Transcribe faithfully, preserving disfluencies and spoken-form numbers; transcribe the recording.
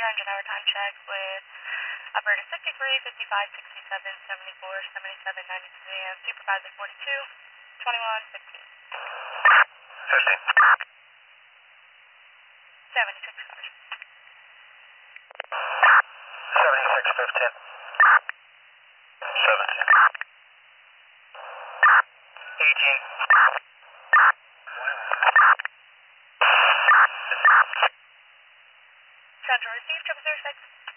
engine hour time check with operator fifty-three, fifty-five, sixty-seven, seventy-four, seventy-seven, ninety-two, and supervisor forty-two, twenty-one, fifteen. fifteen. seventy-six cars. seventy-six, fifteen. seventeen. eighteen. Central receive, triple zero six.